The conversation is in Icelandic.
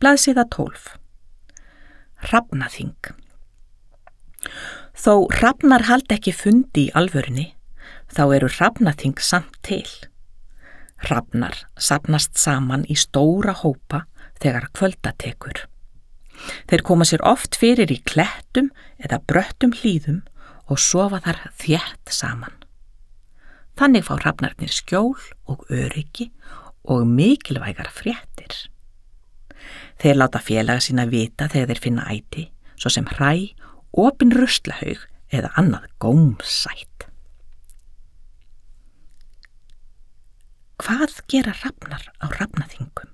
Blaðsíða 12. Hrafnaþing. Þó hrafnar halda ekki fundi í alvörunni, þá eru hrafnaþing samt til. Hrafnar safnast saman í stóra hópa þegar kvölda tekur. Þeir koma sér oft fyrir í klettum eða bröttum hlíðum og sofa þar þétt saman. Þannig fá hrafnarnir skjól og öryggi og mikilvægar fréttir. Þeir láta félaga sína vita þegar þeir finna æti, svo sem hræ, opin ruslahaug eða annað gómsætt. Hvað gera hrafnar á hrafnaþingum?